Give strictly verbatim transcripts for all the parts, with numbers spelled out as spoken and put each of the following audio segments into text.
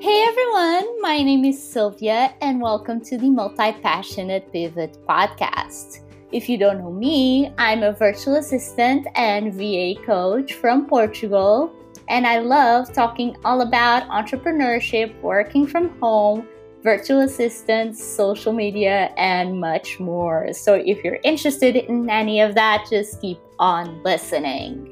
Hey everyone, my name is Sylvia and welcome to the Multi-Passionate Pivot podcast. If you don't know me, I'm a virtual assistant and V A coach from Portugal, and I love talking all about entrepreneurship, working from home, virtual assistants, social media, and much more. So if you're interested in any of that, just keep on listening.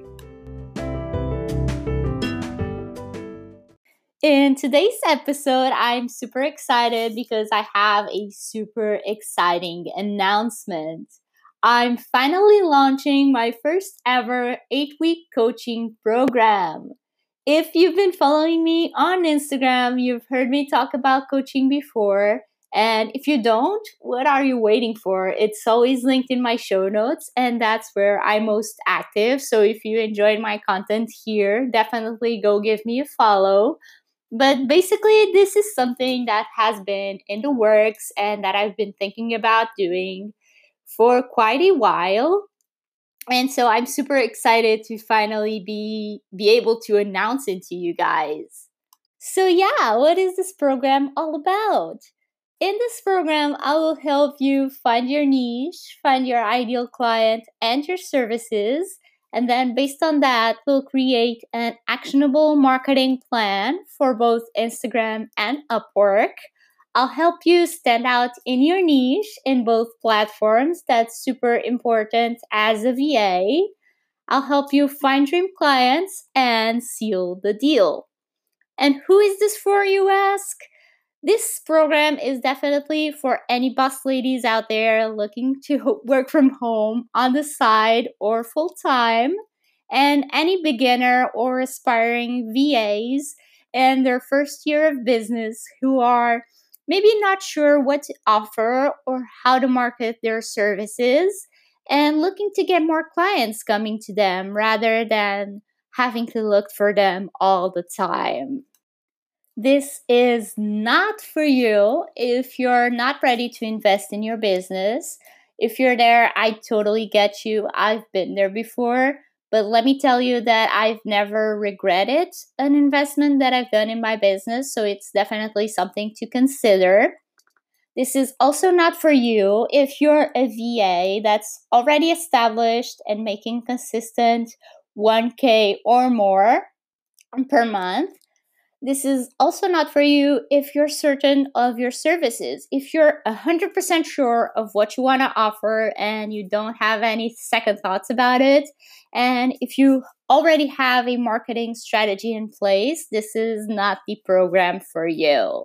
In today's episode, I'm super excited because I have a super exciting announcement. I'm finally launching my first ever eight-week coaching program. If you've been following me on Instagram, you've heard me talk about coaching before. And if you don't, what are you waiting for? It's always linked in my show notes, and that's where I'm most active. So if you enjoyed my content here, definitely go give me a follow. But basically, this is something that has been in the works and that I've been thinking about doing for quite a while. And so I'm super excited to finally be, be able to announce it to you guys. So yeah, what is this program all about? In this program, I will help you find your niche, find your ideal client and your services. And then based on that, we'll create an actionable marketing plan for both Instagram and Upwork. I'll help you stand out in your niche in both platforms. That's super important as a V A. I'll help you find dream clients and seal the deal. And who is this for, you ask? This program is definitely for any boss ladies out there looking to work from home on the side or full time, and any beginner or aspiring V As in their first year of business who are maybe not sure what to offer or how to market their services and looking to get more clients coming to them rather than having to look for them all the time. This is not for you if you're not ready to invest in your business. If you're there, I totally get you. I've been there before. But let me tell you that I've never regretted an investment that I've done in my business. So it's definitely something to consider. This is also not for you if you're a V A that's already established and making consistent one K or more per month. This is also not for you if you're certain of your services. If you're one hundred percent sure of what you want to offer and you don't have any second thoughts about it, and if you already have a marketing strategy in place, this is not the program for you.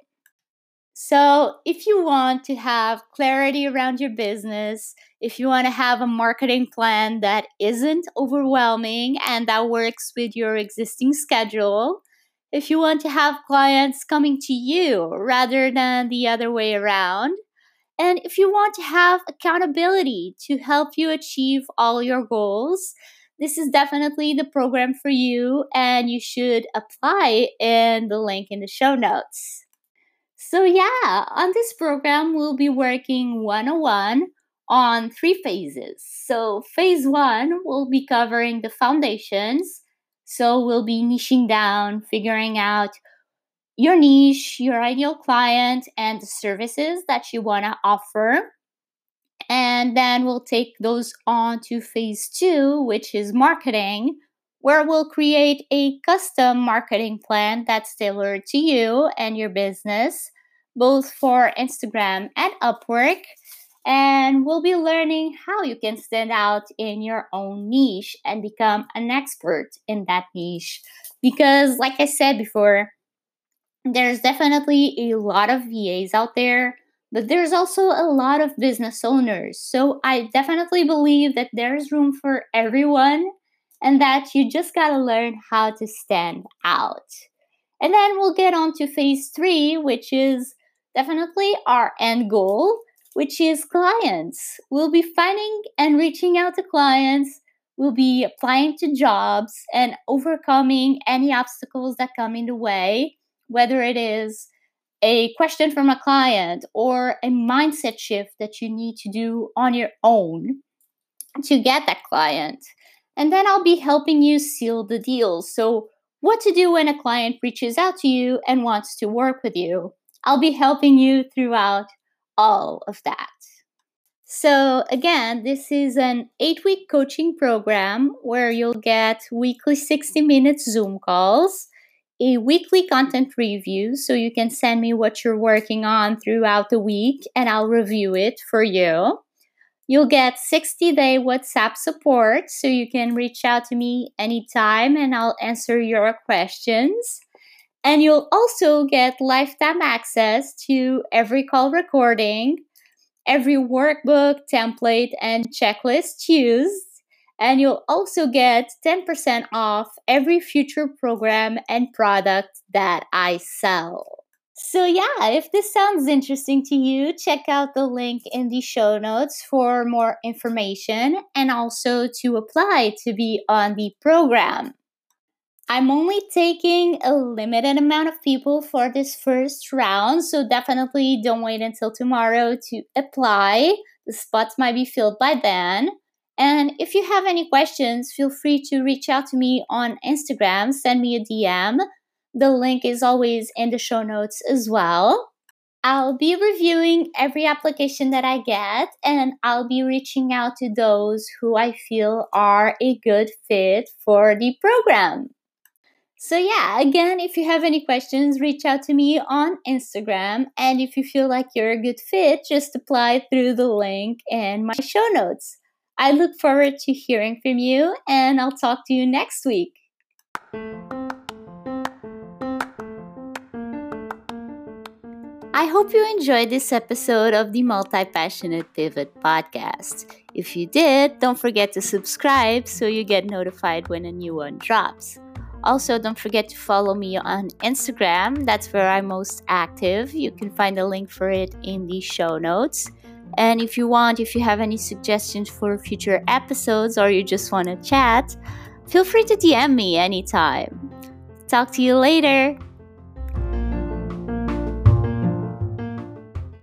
So if you want to have clarity around your business, if you want to have a marketing plan that isn't overwhelming and that works with your existing schedule, if you want to have clients coming to you rather than the other way around, and if you want to have accountability to help you achieve all your goals, this is definitely the program for you, and you should apply in the link in the show notes. So yeah, on this program, we'll be working one-on-one on three phases. So phase one will be covering the foundations. So we'll be niching down, figuring out your niche, your ideal client, and the services that you want to offer. And then we'll take those on to phase two, which is marketing, where we'll create a custom marketing plan that's tailored to you and your business, both for Instagram and Upwork. And we'll be learning how you can stand out in your own niche and become an expert in that niche. Because, like I said before, there's definitely a lot of V As out there, but there's also a lot of business owners. So I definitely believe that there's room for everyone and that you just gotta learn how to stand out. And then we'll get on to phase three, which is definitely our end goal, which is clients. We'll be finding and reaching out to clients. We'll be applying to jobs and overcoming any obstacles that come in the way, whether it is a question from a client or a mindset shift that you need to do on your own to get that client. And then I'll be helping you seal the deal. So what to do when a client reaches out to you and wants to work with you. I'll be helping you throughout all of that. So again, this is an eight-week coaching program where you'll get weekly sixty-minute Zoom calls, a weekly content review, so you can send me what you're working on throughout the week and I'll review it for you. You'll get sixty-day WhatsApp support, so you can reach out to me anytime and I'll answer your questions. And you'll also get lifetime access to every call recording, every workbook, template, and checklist used. And you'll also get ten percent off every future program and product that I sell. So yeah, if this sounds interesting to you, check out the link in the show notes for more information and also to apply to be on the program. I'm only taking a limited amount of people for this first round, so definitely don't wait until tomorrow to apply. The spots might be filled by then. And if you have any questions, feel free to reach out to me on Instagram, send me a D M. The link is always in the show notes as well. I'll be reviewing every application that I get, and I'll be reaching out to those who I feel are a good fit for the program. So yeah, again, if you have any questions, reach out to me on Instagram. And if you feel like you're a good fit, just apply through the link in my show notes. I look forward to hearing from you, and I'll talk to you next week. I hope you enjoyed this episode of the Multi-Passionate Pivot podcast. If you did, don't forget to subscribe so you get notified when a new one drops. Also, don't forget to follow me on Instagram. That's where I'm most active. You can find a link for it in the show notes. And if you want, if you have any suggestions for future episodes or you just want to chat, feel free to D M me anytime. Talk to you later.